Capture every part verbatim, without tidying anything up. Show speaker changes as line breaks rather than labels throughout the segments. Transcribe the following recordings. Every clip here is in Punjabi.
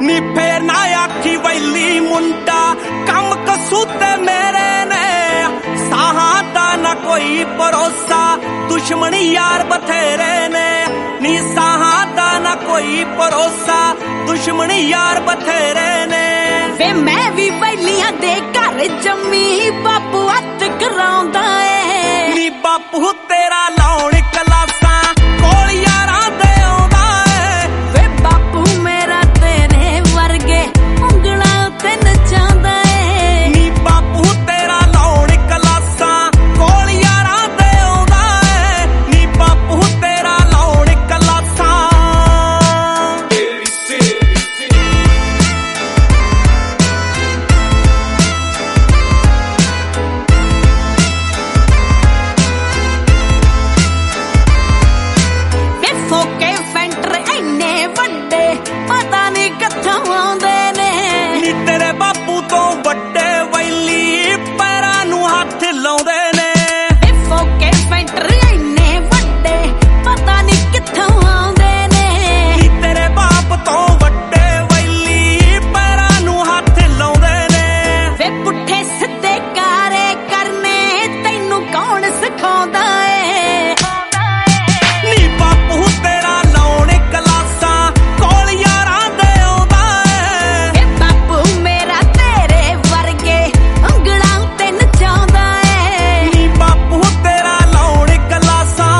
ਨੀ ਫੇਰ ਨਾ ਆਖੀ ਵੈਲੀ ਮੁੰਡਾ ਕੰਮ ਕਸੂਤੇ ਮੇਰੇ ਨੇ ਸਾਹਾਂ ਦਾ ਨਾ ਕੋਈ ਭਰੋਸਾ ਦੁਸ਼ਮਣ ਯਾਰ ਬਥੇਰੇ ਨੇ ਨੀ ਸਾਹਾਂ ਦਾ ਨਾ ਕੋਈ ਭਰੋਸਾ ਦੁਸ਼ਮਣ ਯਾਰ ਬਥੇਰੇ ਨੇ
ਵੇ ਮੈਂ ਵੀ ਵੈਲੀਆਂ ਦੇ ਘਰ ਜੰਮੀ ਬਾਪੂ ਹੱਥ ਕਰਾਉਂਦਾ ਏ
ਨੀ ਬਾਪੂ ਤੇਰਾ ਲਾਉਣ ਕਲਾਸਾਂ ਕੋਲ ਯਾਰਾਂ ਦੇ ਆਉਂਦਾ ਏ
ਵੇ ਬਾਪੂ ਮੇਰਾ ਤੇਰੇ ਵਰਗੇ ਉਂਗਲਾਂ ਤੇ ਨਚਾਉਂਦਾ ਏ
ਨੀ ਬਾਪੂ ਤੇਰਾ ਲਾਉਣ ਕਲਾਸਾਂ ਕੋਲ ਯਾਰਾਂ ਦੇ ਆਉਂਦਾ ਏ ਨੀ ਬਾਪੂ ਤੇਰਾ ਲਾਉਣ ਕਲਾਸਾਂ
ਵੇ ਫੋਕੇ ਫੈਂਟਰ ਇੰਨੇ ਵੱਡੇ ਪਤਾ ਨਹੀਂ ਕਿੱਥੋਂ ਆਉਂਦੇ ਨੇ
ਨੀ ਤੇਰੇ ਬਾਪੂ ਤੋਂ ਵੱਡੇ ਵੈਲੀ ਪੈਰਾਂ ਨੂੰ ਹੱਥ ਲਾਉਂਦੇ ਨੇ
ਵੇ ਫੋਕੇ ਫੈਂਟਰ ਇੰਨੇ ਵੱਡੇ ਪਤਾ ਨਹੀਂ ਕਿੱਥੋਂ ਆਉਂਦੇ ਨੇ
ਨੀ ਤੇਰੇ ਬਾਪ ਤੋਂ ਵੱਡੇ ਵੈਲੀ ਪੈਰਾਂ ਨੂੰ ਹੱਥ ਲਾਉਂਦੇ ਨੇ
ਵੇ ਪੁੱਠੇ ਸਿੱਧੇ ਕਾਰੇ ਕਰਨੇ ਤੈਨੂੰ ਕੌਣ ਸਿਖਾਉਂਦਾ ਏ
ਨੀ ਬਾਪੂ ਤੇਰਾ ਲਾਉਣ ਕਲਾਸਾਂ ਕੋਲ ਯਾਰਾਂ ਦੇ ਆਉਂਦਾ ਏ
ਵੇ ਬਾਪੂ ਮੇਰਾ ਤੇਰੇ ਵਰਗੇ ਉਂਗਲਾਂ ਤੇ ਨਚਾਉਂਦਾ ਏ
ਨੀ ਬਾਪੂ ਤੇਰਾ ਲਾਉਣ ਕਲਾਸਾਂ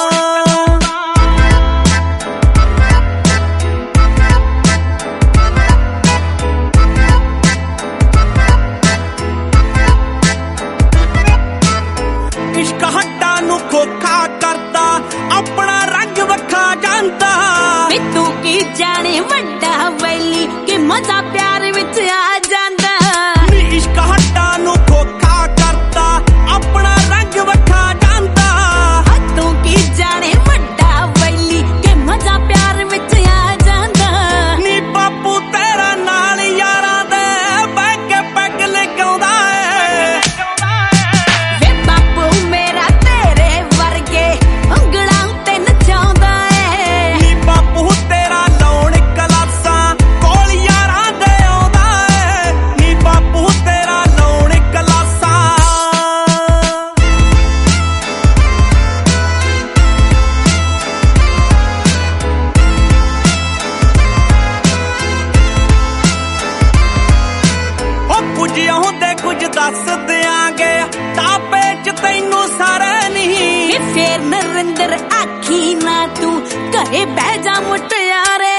ਇਸ਼ਕ ਹੱਟਾਂ ਨੂੰ ਖੋਖਾ ਕਰਦਾ ਆਪਣਾ ਰੰਗ ਵਖਾ ਜਾਂਦਾ
ਵੇ ਤੂੰ ਕੀ ਜਾਣੇ ਵੱਡਾ ਵੈਲੀ ਕਿ ਮਜ਼ਾ ਪਿਆਰ ਵਿੱਚ ਆ ਜਾਂਦਾ
ਨੀ ਇਸ਼ਕ ਹੱਟਾਂ ਨੂੰ ਖੋਖਾ ਕਰਦਾ ਆਪਣਾ ਰੰਗ ਵਖਾ ਜਾਂਦਾ
ਆ ਤੂੰ ਕੀ ਜਾਣੇ ਵੱਡਾ ਵੈਲੀ ਕਿ ਮਜ਼ਾ ਪਿਆਰ ਵਿੱਚ ਆ ਜਾਂਦਾ
ਨੀ ਬਾਪੂ ਤੇਰਾ ਨਾਲ ਯਾਰਾਂ ਦੇ ਬਹਿ ਕੇ ਪੈਗ ਲਗਾਉਂਦਾ ਏ
ਵੇ ਬਾਪੂ ਮੇਰਾ ਤੇਰੇ ਵਰਗੇ ਉਂਗਲਾਂ ਤੇ ਨਚਾਉਂਦਾ ਏ
ਨੀ ਬਾਪੂ ਤੇਰਾ ਲਾਉਣ ਕਲਾਸਾਂ ਕੋਲ ਯਾਰਾਂ ਦੇ ਆਉਂਦਾ ਏ ਨੀ ਬਾਪੂ ਤੇਰਾ ਲਾਉਣ ਕਲਾਸਾਂ ਉਹ ਕੁਝ ਹੁੰਦੇ ਕੁਝ ਦੱਸ ਦਿਆਂਗੇ ਟਾਪੇ ਚ ਤੈਨੂੰ ਸਾਰੇ ਨਹੀਂ
ਵੇ ਫੇਰ ਨਰਿੰਦਰ ਆਖੀ ਨਾ ਤੂੰ ਘਰੇ ਬਹਿ ਜਾ ਮੁਟਿਆਰੇ